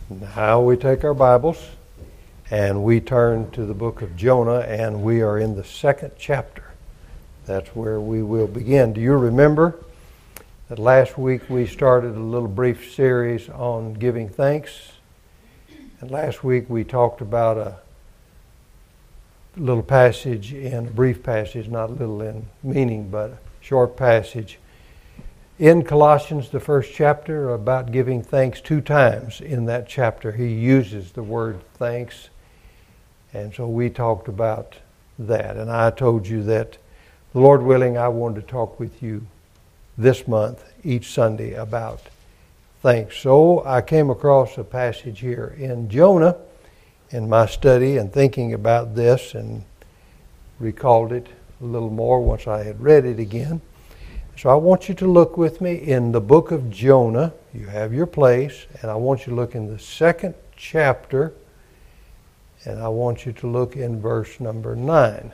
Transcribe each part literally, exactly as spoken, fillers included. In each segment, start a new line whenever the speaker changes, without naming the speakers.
Now we take our Bibles and we turn to the book of Jonah, and we are in the second chapter. That's where we will begin. Do you remember that last week we started a little brief series on giving thanks? And last week we talked about a little passage in, a brief passage, not little in meaning, but a short passage in Colossians, the first chapter, about giving thanks. Two times in that chapter he uses the word thanks. And so we talked about that. And I told you that, Lord willing, I wanted to talk with you this month, each Sunday, about thanks. So I came across a passage here in Jonah in my study and thinking about this, and recalled it a little more once I had read it again. So I want you to look with me in the book of Jonah. You have your place, and I want you to look in the second chapter, and I want you to look in verse number nine.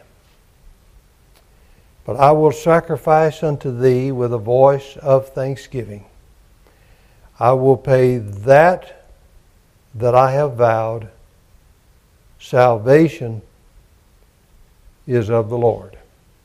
But I will sacrifice unto thee with a voice of thanksgiving. I will pay that that I have vowed. Salvation is of the Lord.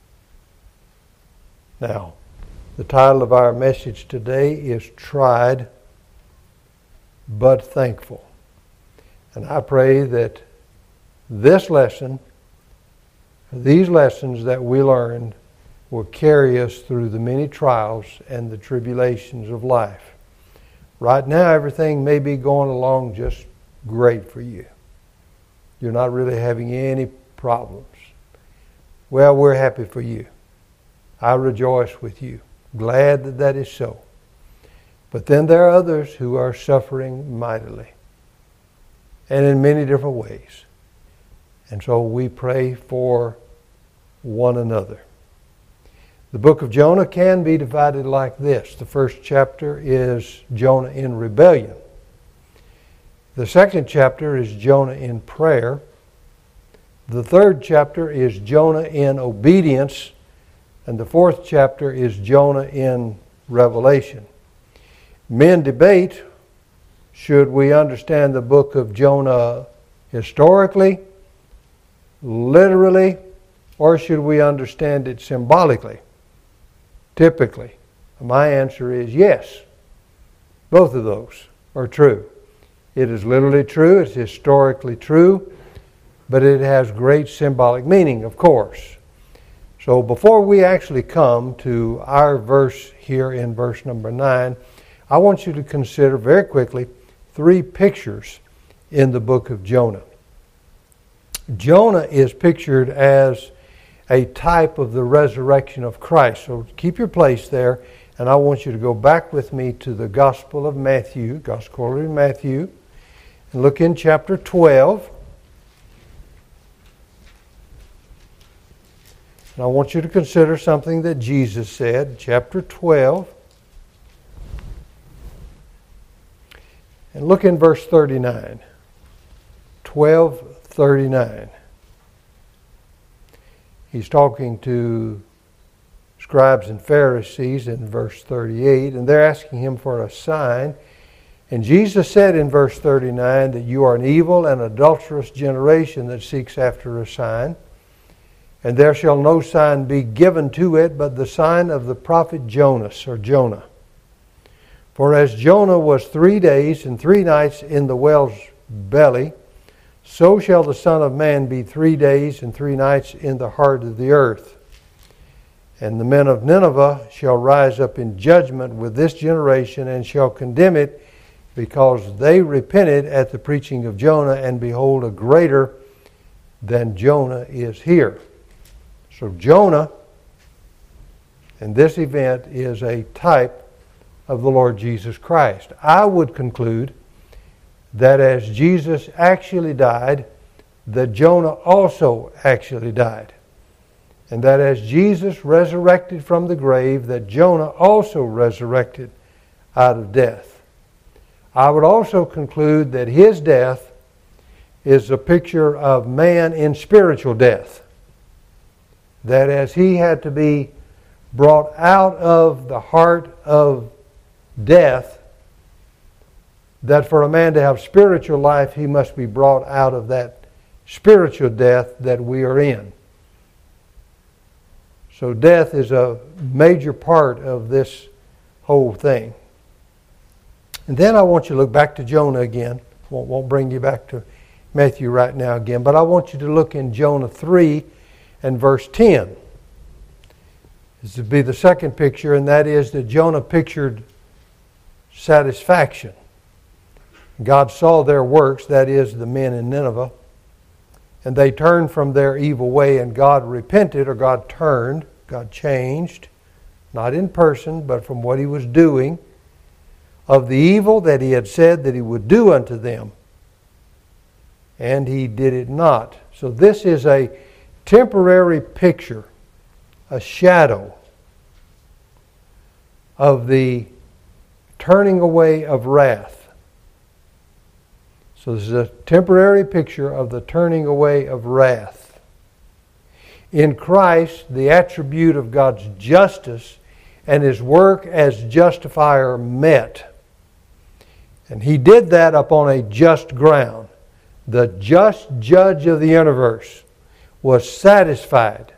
Now, the title of our message today is Tried but Thankful. And I pray that this lesson, these lessons that we learned, will carry us through the many trials and the tribulations of life. Right now, everything may be going along just great for you. You're not really having any problems. Well, we're happy for you. I rejoice with you. Glad that that is so. But then there are others who are suffering mightily, and in many different ways. And so we pray for one another. The book of Jonah can be divided like this. The first chapter is Jonah in rebellion. The second chapter is Jonah in prayer. The third chapter is Jonah in obedience. And the fourth chapter is Jonah in Revelation. Men debate, should we understand the book of Jonah historically, literally, or should we understand it symbolically, typically? My answer is yes. Both of those are true. It is literally true, it's historically true, but it has great symbolic meaning, of course. So before we actually come to our verse here in verse number nine, I want you to consider very quickly three pictures in the book of Jonah. Jonah is pictured as a type of the resurrection of Christ. So keep your place there, and I want you to go back with me to the Gospel of Matthew, Gospel of Matthew, and look in chapter twelve. And I want you to consider something that Jesus said, chapter twelve. And look in verse thirty-nine. twelve thirty-nine. He's talking to scribes and Pharisees in verse thirty-eight, and they're asking him for a sign. And Jesus said in verse thirty-nine that you are an evil and adulterous generation that seeks after a sign. And there shall no sign be given to it but the sign of the prophet Jonas, or Jonah. For as Jonah was three days and three nights in the whale's belly, so shall the Son of Man be three days and three nights in the heart of the earth. And the men of Nineveh shall rise up in judgment with this generation and shall condemn it, because they repented at the preaching of Jonah, and behold, a greater than Jonah is here. So Jonah, in this event, is a type of the Lord Jesus Christ. I would conclude that as Jesus actually died, that Jonah also actually died. And that as Jesus resurrected from the grave, that Jonah also resurrected out of death. I would also conclude that his death is a picture of man in spiritual death. That as he had to be brought out of the heart of death that for a man to have spiritual life, he must be brought out of that spiritual death that we are in. So death is a major part of this whole thing. And then I want you to look back to Jonah again. Won't, won't bring you back to Matthew right now again, but I want you to look in Jonah three and verse ten. This would be the second picture, and that is that Jonah pictured satisfaction. God saw their works, that is, the men in Nineveh, and they turned from their evil way, and God repented, or God turned, God changed, not in person, but from what He was doing, of the evil that He had said that He would do unto them. And He did it not. So this is a temporary picture, a shadow of the turning away of wrath. So this is a temporary picture of the turning away of wrath. In Christ, the attribute of God's justice and His work as justifier met. And He did that upon a just ground. The just judge of the universe was satisfied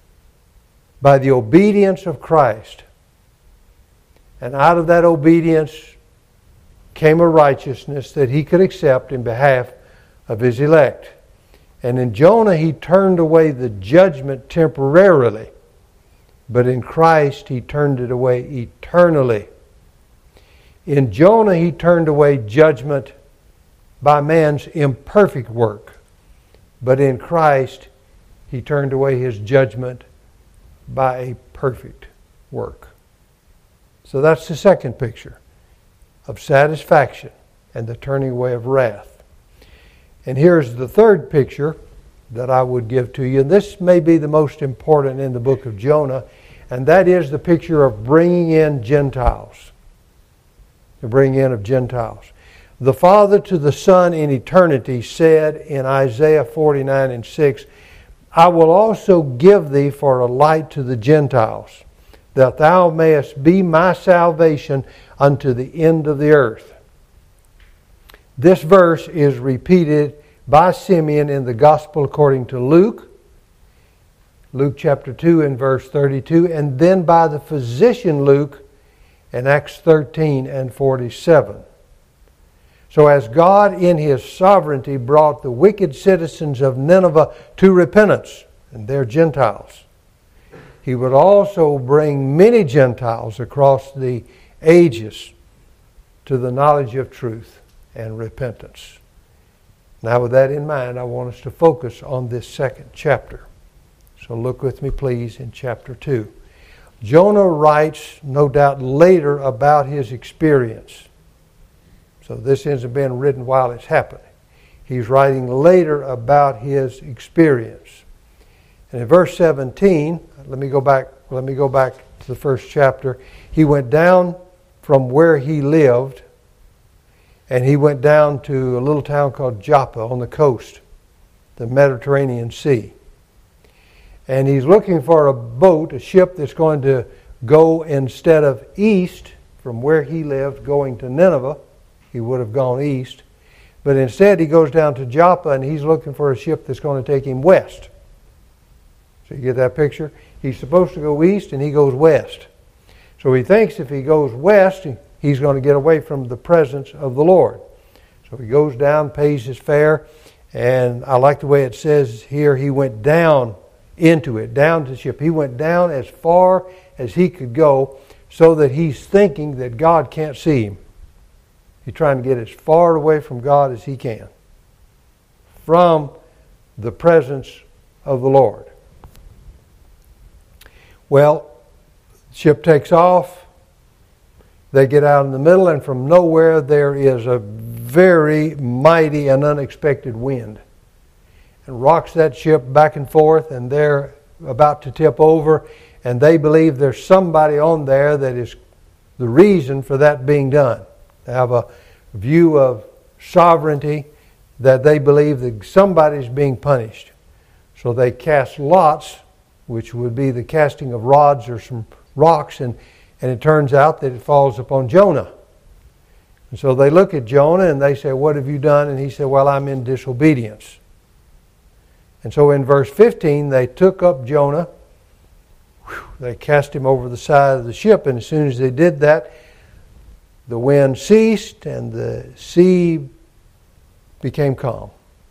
by the obedience of Christ. And out of that obedience came a righteousness that He could accept in behalf of His elect. And in Jonah, He turned away the judgment temporarily. But in Christ, He turned it away eternally. In Jonah, He turned away judgment by man's imperfect work. But in Christ, He turned away His judgment by a perfect work. So that's the second picture of satisfaction and the turning away of wrath. And here's the third picture that I would give to you. And this may be the most important in the book of Jonah, and that is the picture of bringing in Gentiles. The bringing in of Gentiles. The Father to the Son in eternity said in Isaiah forty-nine and six, I will also give thee for a light to the Gentiles, that thou mayest be my salvation unto the end of the earth. This verse is repeated by Simeon in the Gospel according to Luke, Luke chapter two and verse thirty-two, and then by the physician Luke in Acts thirteen and forty-seven. So as God in His sovereignty brought the wicked citizens of Nineveh to repentance, and they're Gentiles, He would also bring many Gentiles across the ages to the knowledge of truth and repentance. Now with that in mind, I want us to focus on this second chapter. So look with me please in chapter two. Jonah writes, no doubt later, about his experience. So this isn't being written while it's happening. He's writing later about his experience. And in verse seventeen, let me go back, let me go back to the first chapter. He went down from where he lived, and he went down to a little town called Joppa on the coast, the Mediterranean Sea. And he's looking for a boat, a ship that's going to go instead of east from where he lived, going to Nineveh. He would have gone east. But instead he goes down to Joppa and he's looking for a ship that's going to take him west. So you get that picture? He's supposed to go east and he goes west. So he thinks if he goes west, he's going to get away from the presence of the Lord. So he goes down, pays his fare, and I like the way it says here, he went down into it, down to the ship. He went down as far as he could go so that he's thinking that God can't see him. He's trying to get as far away from God as he can, from the presence of the Lord. Well, the ship takes off. They get out in the middle, and from nowhere there is a very mighty and unexpected wind. And rocks that ship back and forth, and they're about to tip over, and they believe there's somebody on there that is the reason for that being done. They have a view of sovereignty that they believe that somebody's being punished. So they cast lots, which would be the casting of rods or some rocks, and, and it turns out that it falls upon Jonah. And so they look at Jonah and they say, what have you done? And he said, well, I'm in disobedience. And so in verse fifteen, they took up Jonah. Whew, they cast him over the side of the ship. And as soon as they did that, the wind ceased and the sea became calm.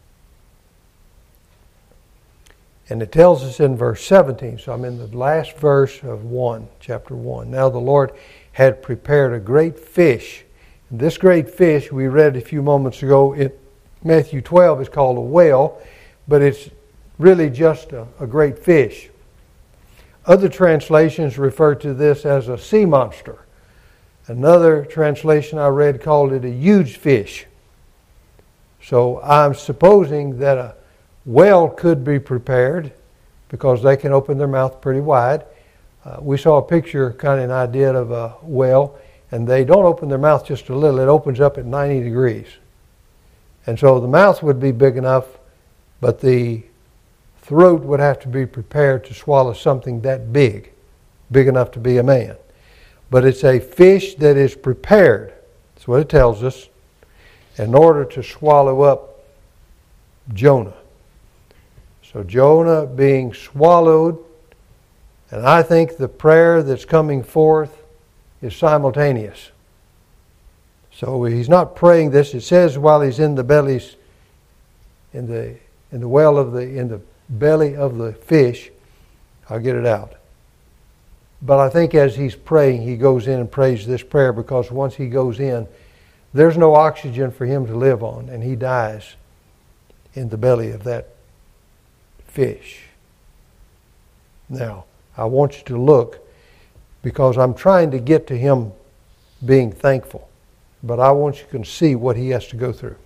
And it tells us in verse seventeen, so I'm in the last verse of one, chapter one. Now the Lord had prepared a great fish. And this great fish, we read a few moments ago in Matthew twelve, is called a whale, but it's really just a, a great fish. Other translations refer to this as a sea monster. Another translation I read called it a huge fish. So I'm supposing that a whale could be prepared because they can open their mouth pretty wide. Uh, we saw a picture, kind of an idea of a whale, and they don't open their mouth just a little. It opens up at ninety degrees. And so the mouth would be big enough, but the throat would have to be prepared to swallow something that big, big enough to be a man. But it's a fish that is prepared. That's what it tells us, in order to swallow up Jonah. So Jonah being swallowed, and I think the prayer that's coming forth is simultaneous. So he's not praying this. It says while he's in the bellies, in the in the well of the in the belly of the fish, I'll get it out. But I think as he's praying, he goes in and prays this prayer, because once he goes in, there's no oxygen for him to live on, and he dies in the belly of that fish. Now, I want you to look, because I'm trying to get to him being thankful, but I want you to see what he has to go through.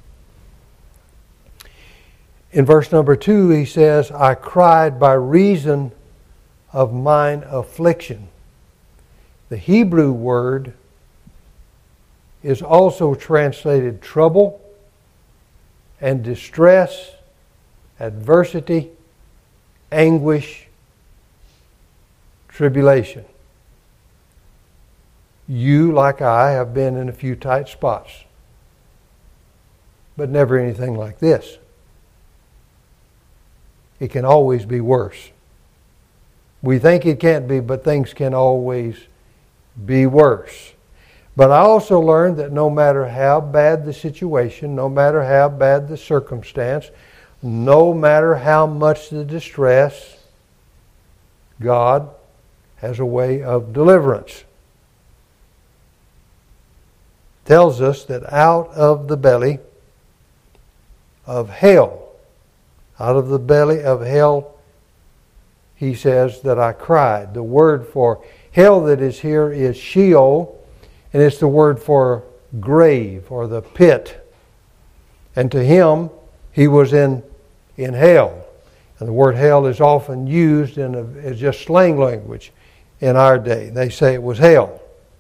In verse number two, he says, I cried by reason of mine affliction. The Hebrew word is also translated trouble and distress, adversity, anguish, tribulation. You, like I, have been in a few tight spots, but never anything like this. It can always be worse. We think it can't be, but things can always be worse. But I also learned that no matter how bad the situation, no matter how bad the circumstance, no matter how much the distress, God has a way of deliverance. Tells us that out of the belly of hell, out of the belly of hell, he says that I cried. The word for hell that is here is Sheol, and it's the word for grave or the pit. And to him, he was in, in hell. And the word hell is often used in a, as just slang language in our day. They say it was hell.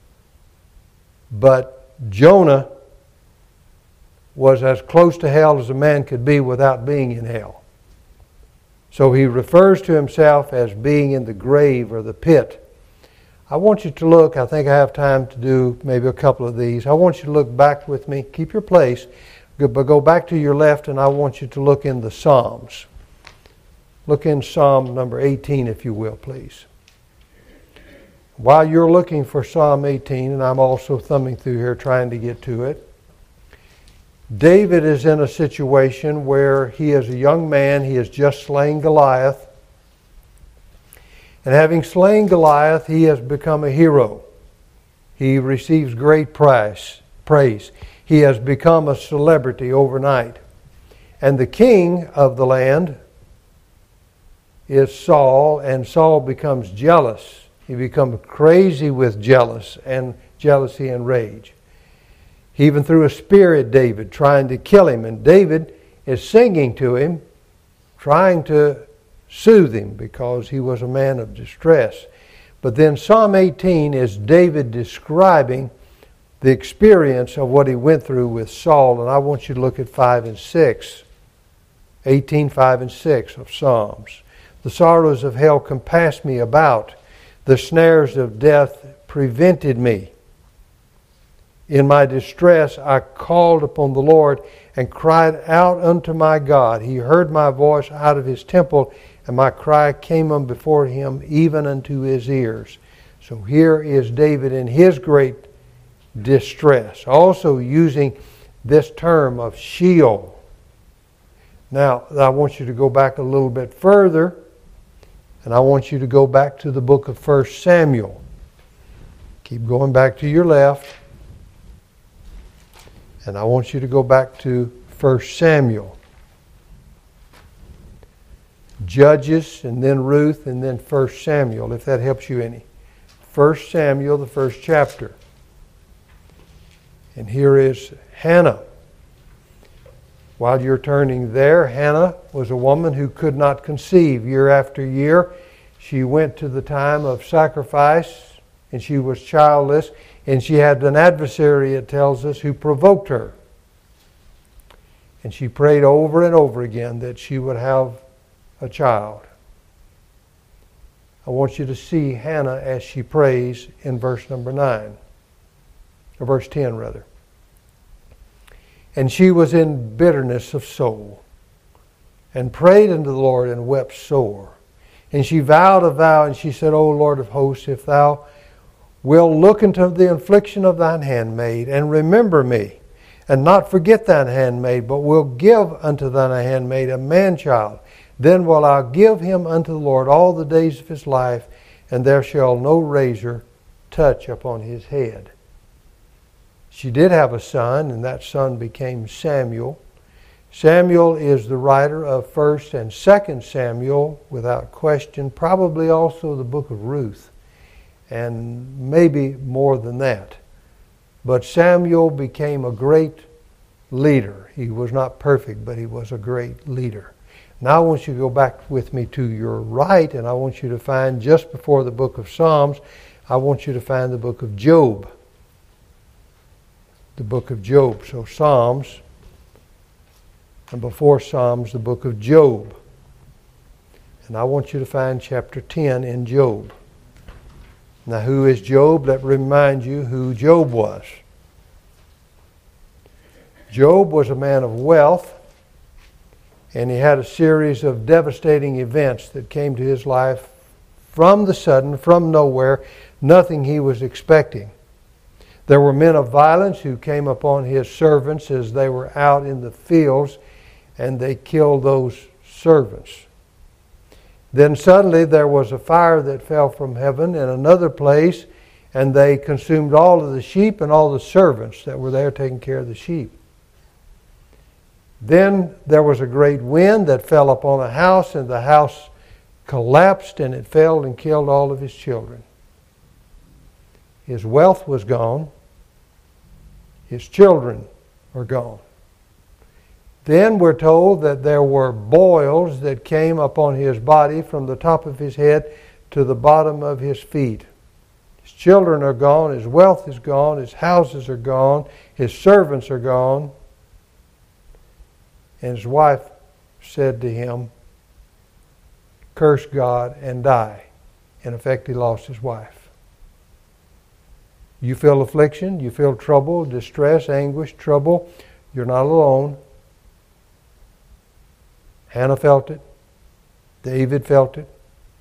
But Jonah was as close to hell as a man could be without being in hell. So he refers to himself as being in the grave or the pit. I want you to look, I think I have time to do maybe a couple of these. I want you to look back with me. Keep your place, but go back to your left, and I want you to look in the Psalms. Look in Psalm number eighteen, if you will, please. While you're looking for Psalm eighteen, and I'm also thumbing through here trying to get to it, David is in a situation where he is a young man. He has just slain Goliath. And having slain Goliath, he has become a hero. He receives great prize, praise. He has become a celebrity overnight. And the king of the land is Saul, and Saul becomes jealous. He becomes crazy with jealous and jealousy and rage. He even threw a spear at David, trying to kill him. And David is singing to him, trying to soothe him because he was a man of distress. But then Psalm eighteen is David describing the experience of what he went through with Saul. And I want you to look at five and six. eighteen, five and six of Psalms. The sorrows of hell compassed me about. The snares of death prevented me. In my distress I called upon the Lord and cried out unto my God. He heard my voice out of his temple, and my cry came up before him, even unto his ears. So here is David in his great distress, also using this term of Sheol. Now, I want you to go back a little bit further, and I want you to go back to the book of First Samuel. Keep going back to your left. And I want you to go back to First Samuel. Judges, and then Ruth, and then First Samuel, if that helps you any. First Samuel, the first chapter. And here is Hannah. While you're turning there, Hannah was a woman who could not conceive. Year after year, she went to the time of sacrifice, and she was childless. And she had an adversary, it tells us, who provoked her. And she prayed over and over again that she would have a child. I want you to see Hannah as she prays in verse number nine. Or verse ten, rather. And she was in bitterness of soul, and prayed unto the Lord, and wept sore. And she vowed a vow, and she said, O Lord of hosts, if thou will look into the affliction of thine handmaid, and remember me, and not forget thine handmaid, but will give unto thine handmaid a man-child. Then will I give him unto the Lord all the days of his life, and there shall no razor touch upon his head. She did have a son, and that son became Samuel. Samuel is the writer of First and Second Samuel, without question, probably also the book of Ruth, and maybe more than that. But Samuel became a great leader. He was not perfect, but he was a great leader. Now I want you to go back with me to your right, and I want you to find, just before the book of Psalms, I want you to find the book of Job. The book of Job. So Psalms, and before Psalms, the book of Job. And I want you to find chapter ten in Job. Now, who is Job? Let me remind you who Job was. Job was a man of wealth, and he had a series of devastating events that came to his life from the sudden, from nowhere, nothing he was expecting. There were men of violence who came upon his servants as they were out in the fields, and they killed those servants. Then suddenly there was a fire that fell from heaven in another place, and they consumed all of the sheep and all the servants that were there taking care of the sheep. Then there was a great wind that fell upon a house, and the house collapsed, and it fell and killed all of his children. His wealth was gone. His children were gone. Then we're told that there were boils that came upon his body from the top of his head to the bottom of his feet. His children are gone, his wealth is gone, his houses are gone, his servants are gone. And his wife said to him, curse God and die. In effect, he lost his wife. You feel affliction, you feel trouble, distress, anguish, trouble. You're not alone. Hannah felt it. David felt it.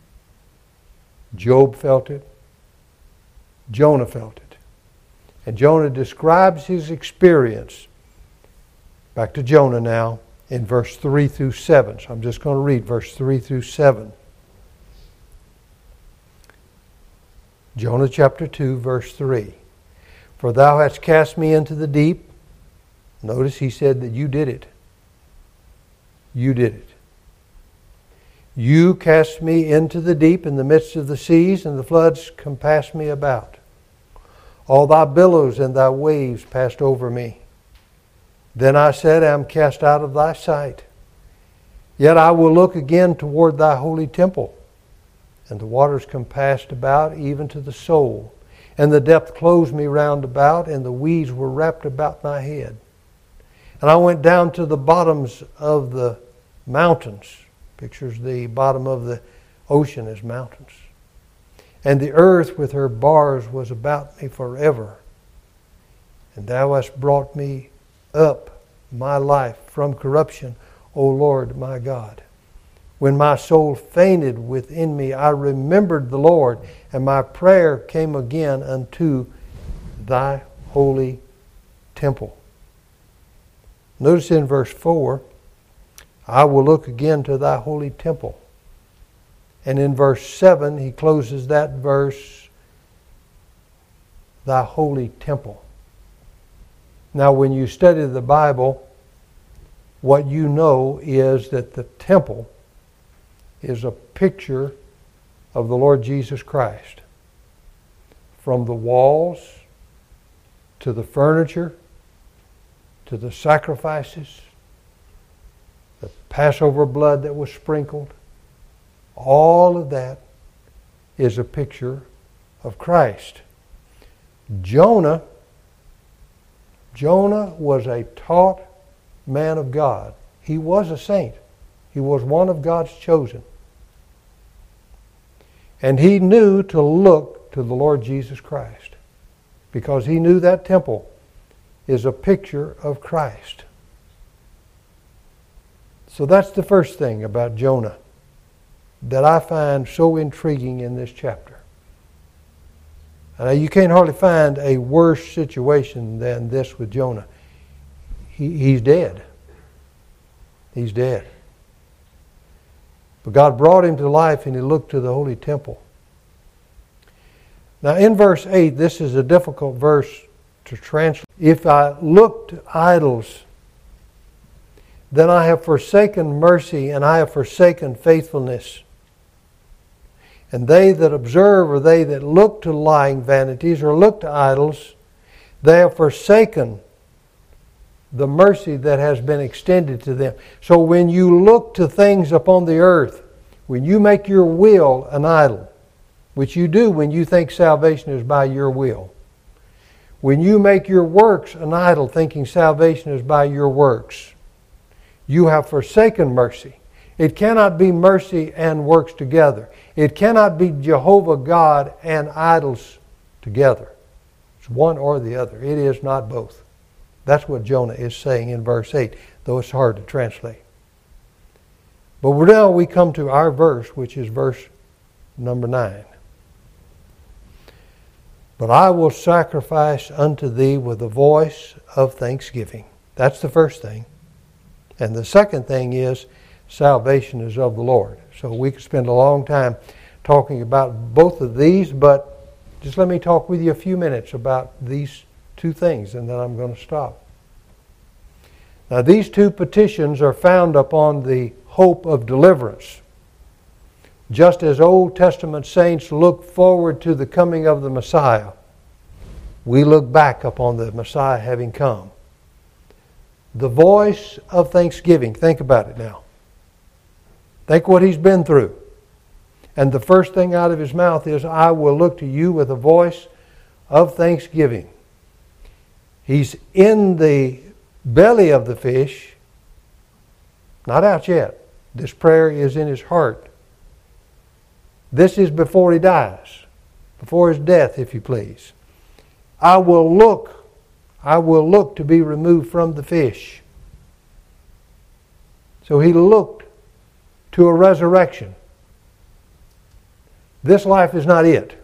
Job felt it. Jonah felt it. And Jonah describes his experience. Back to Jonah now in verse three through seven. So I'm just going to read verse three through seven. Jonah chapter two, verse three. For thou hast cast me into the deep. Notice he said that you did it. You did it. You cast me into the deep in the midst of the seas, and the floods compassed me about. All thy billows and thy waves passed over me. Then I said, I am cast out of thy sight. Yet I will look again toward thy holy temple. And the waters compassed about even to the soul. And the depth closed me round about, and the weeds were wrapped about my head. And I went down to the bottoms of the mountains. Pictures the bottom of the ocean as mountains. And the earth with her bars was about me forever. And thou hast brought me up my life from corruption, O Lord my God. When my soul fainted within me, I remembered the Lord, and my prayer came again unto thy holy temple. Notice in verse four, I will look again to thy holy temple. And in verse seven, he closes that verse, thy holy temple. Now, when you study the Bible, what you know is that the temple is a picture of the Lord Jesus Christ. From the walls to the furniture to the sacrifices, the Passover blood that was sprinkled, all of that is a picture of Christ. Jonah, Jonah was a taught man of God. He was a saint. He was one of God's chosen. And he knew to look to the Lord Jesus Christ, because he knew that temple is a picture of Christ. So that's the first thing about Jonah that I find so intriguing in this chapter. Now, you can't hardly find a worse situation than this with Jonah. He, he's dead. He's dead. But God brought him to life, and he looked to the holy temple. Now in verse eight, this is a difficult verse to translate. If I look to idols, then I have forsaken mercy, and I have forsaken faithfulness. And they that observe, or they that look to lying vanities, or look to idols, they have forsaken the mercy that has been extended to them. So when you look to things upon the earth, when you make your will an idol, which you do when you think salvation is by your will, when you make your works an idol, thinking salvation is by your works, you have forsaken mercy. It cannot be mercy and works together. It cannot be Jehovah God and idols together. It's one or the other. It is not both. That's what Jonah is saying in verse eight, though it's hard to translate. But now we come to our verse, which is verse number nine. But I will sacrifice unto thee with a voice of thanksgiving. That's the first thing. And the second thing is, salvation is of the Lord. So we could spend a long time talking about both of these, but just let me talk with you a few minutes about these two things, and then I'm going to stop. Now, these two petitions are found upon the hope of deliverance. Just as Old Testament saints look forward to the coming of the Messiah, we look back upon the Messiah having come. The voice of thanksgiving. Think about it now. Think what he's been through. And the first thing out of his mouth is, I will look to you with a voice of thanksgiving. He's in the belly of the fish, not out yet. This prayer is in his heart. This is before he dies, before his death, if you please. I will look, I will look to be removed from the fish. So he looked to a resurrection. This life is not it.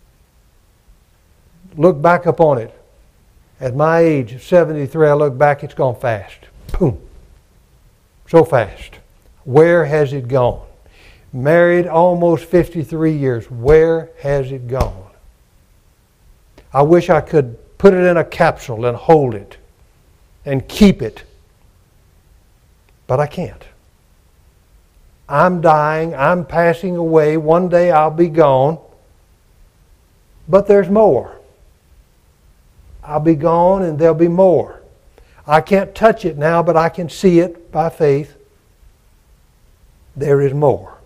Look back upon it. At my age of seventy-three, I look back, it's gone fast. Boom. So fast. Where has it gone? Married almost fifty-three years. Where has it gone? I wish I could put it in a capsule and hold it and keep it. But I can't. I'm dying. I'm passing away. One day I'll be gone. But there's more. I'll be gone and there'll be more. I can't touch it now, but I can see it by faith. There is more.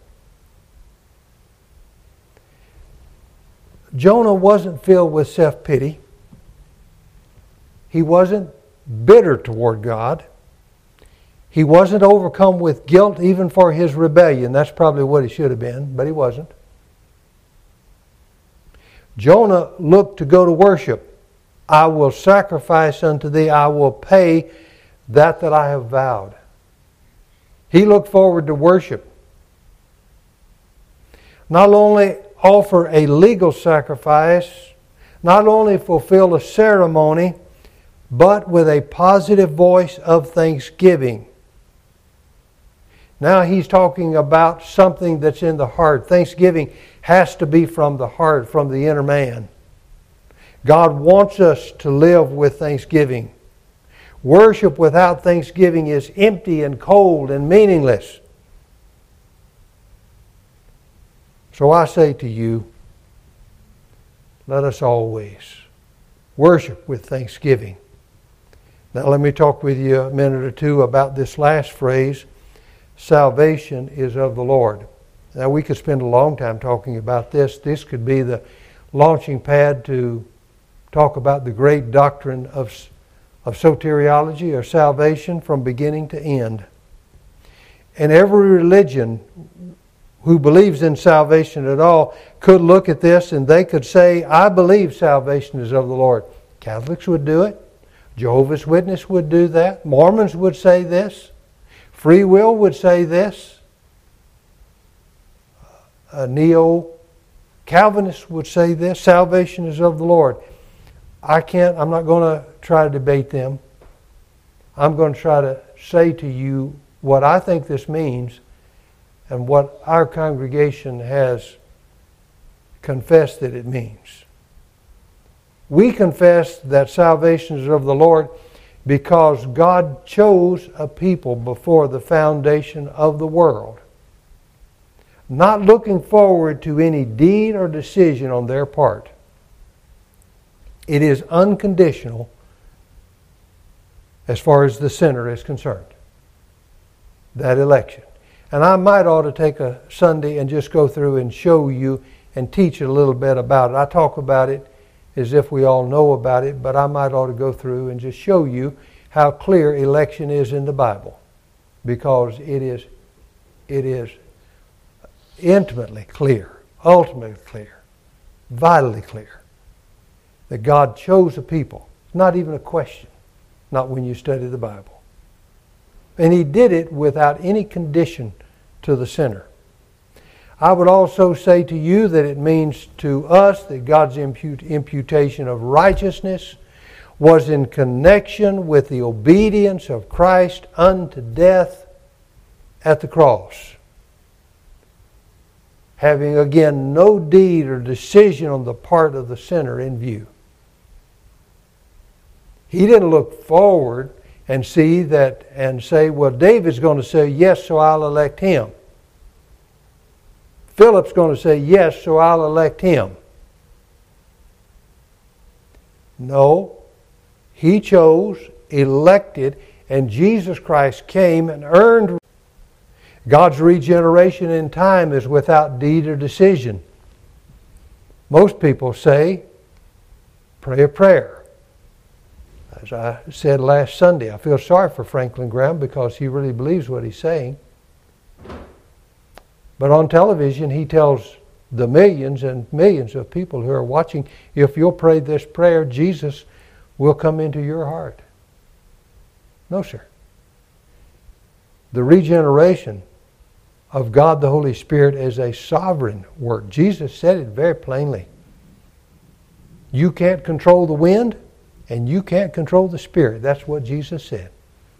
Jonah wasn't filled with self-pity. He wasn't bitter toward God. He wasn't overcome with guilt even for his rebellion. That's probably what he should have been, but he wasn't. Jonah looked to go to worship. I will sacrifice unto thee, I will pay that that I have vowed. He looked forward to worship. Not only offer a legal sacrifice, not only fulfill a ceremony, but with a positive voice of thanksgiving. Now he's talking about something that's in the heart. Thanksgiving has to be from the heart, from the inner man. God wants us to live with thanksgiving. Worship without thanksgiving is empty and cold and meaningless. So I say to you, let us always worship with thanksgiving. Now let me talk with you a minute or two about this last phrase, salvation is of the Lord. Now we could spend a long time talking about this. This could be the launching pad to talk about the great doctrine of, of soteriology or salvation from beginning to end. And every religion who believes in salvation at all could look at this and they could say, I believe salvation is of the Lord. Catholics would do it. Jehovah's Witnesses would do that. Mormons would say this. Free will would say this. A neo-Calvinist would say this. Salvation is of the Lord. I can't, I'm not going to try to debate them. I'm going to try to say to you what I think this means and what our congregation has confessed that it means. We confess that salvation is of the Lord because God chose a people before the foundation of the world, not looking forward to any deed or decision on their part. It is unconditional as far as the sinner is concerned, that election. And I might ought to take a Sunday and just go through and show you and teach a little bit about it. I talk about it as if we all know about it, but I might ought to go through and just show you how clear election is in the Bible, because it is, it is intimately clear, ultimately clear, vitally clear that God chose a people. It's not even a question, not when you study the Bible. And He did it without any condition to the sinner. I would also say to you that it means to us that God's imput- imputation of righteousness was in connection with the obedience of Christ unto death at the cross, having again no deed or decision on the part of the sinner in view. He didn't look forward and see that and say, well, David's going to say yes, so I'll elect him. Philip's going to say yes, so I'll elect him. No, he chose, elected, and Jesus Christ came and earned. God's regeneration in time is without deed or decision. Most people say, pray a prayer. As I said last Sunday, I feel sorry for Franklin Graham because he really believes what he's saying. But on television, he tells the millions and millions of people who are watching, if you'll pray this prayer, Jesus will come into your heart. No, sir. The regeneration of God the Holy Spirit is a sovereign work. Jesus said it very plainly. You can't control the wind, and you can't control the Spirit. That's what Jesus said.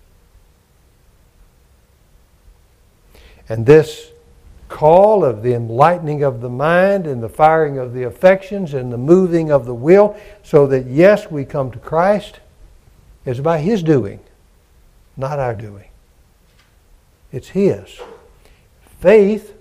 And this call of the enlightening of the mind and the firing of the affections and the moving of the will so that, yes, we come to Christ is by His doing, not our doing. It's His. Faith,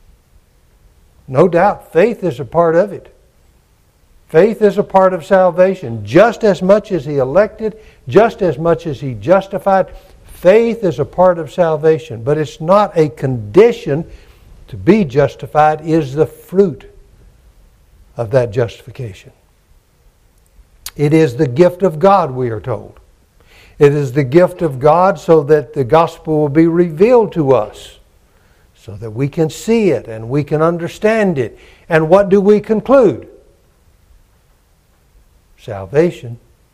no doubt, faith is a part of it. Faith is a part of salvation. Just as much as He elected, just as much as He justified, faith is a part of salvation. But it's not a condition. To be justified is the fruit of that justification. It is the gift of God, we are told. It is the gift of God so that the gospel will be revealed to us, so that we can see it and we can understand it. And what do we conclude? Salvation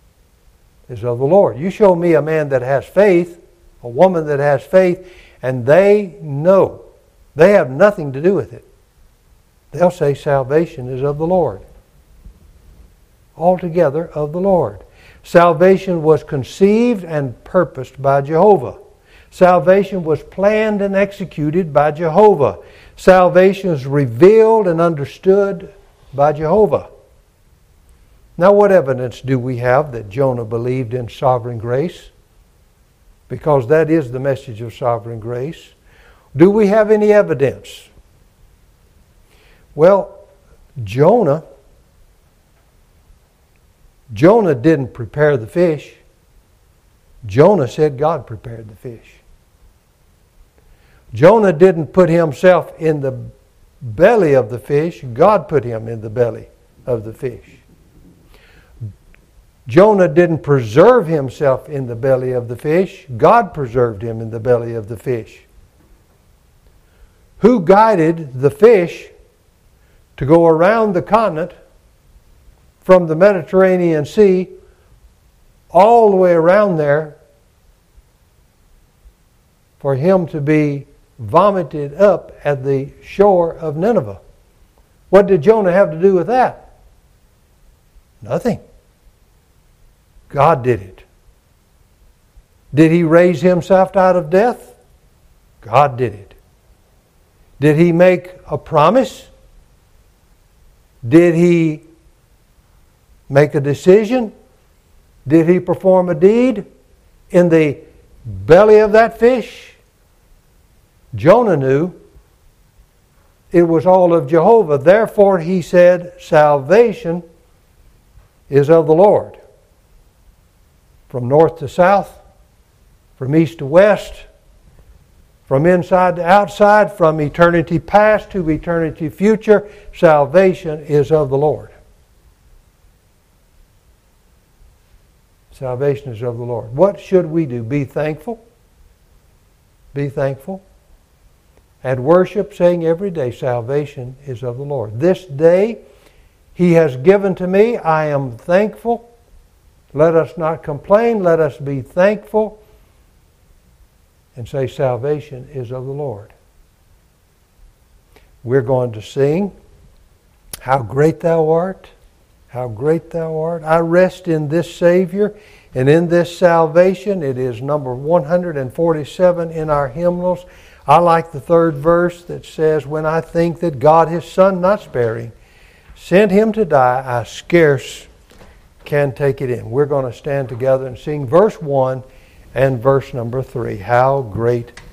is of the Lord. You show me a man that has faith, a woman that has faith, and they know. They have nothing to do with it. They'll say salvation is of the Lord. Altogether of the Lord. Salvation was conceived and purposed by Jehovah. Salvation was planned and executed by Jehovah. Salvation is revealed and understood by Jehovah. Now, what evidence do we have that Jonah believed in sovereign grace? Because that is the message of sovereign grace. Do we have any evidence? Well, Jonah, Jonah didn't prepare the fish. Jonah said God prepared the fish. Jonah didn't put himself in the belly of the fish. God put him in the belly of the fish. Jonah didn't preserve himself in the belly of the fish. God preserved him in the belly of the fish. Who guided the fish to go around the continent from the Mediterranean Sea all the way around there for him to be vomited up at the shore of Nineveh? What did Jonah have to do with that? Nothing. God did it. Did he raise himself out of death? God did it. Did he make a promise? Did he make a decision? Did he perform a deed in the belly of that fish? Jonah knew it was all of Jehovah. Therefore, he said, salvation is of the Lord. From north to south, from east to west, from inside to outside, from eternity past to eternity future, salvation is of the Lord. Salvation is of the Lord. What should we do? Be thankful. Be thankful. And worship, saying every day, salvation is of the Lord. This day He has given to me. I am thankful. Let us not complain. Let us be thankful. And say salvation is of the Lord. We're going to sing, How Great Thou Art. How great Thou art. I rest in this Savior and in this salvation. It is number one hundred forty-seven in our hymnals. I like the third verse that says, when I think that God His Son not sparing sent Him to die, I scarce can take it in. We're going to stand together and sing verse one and verse number three. How great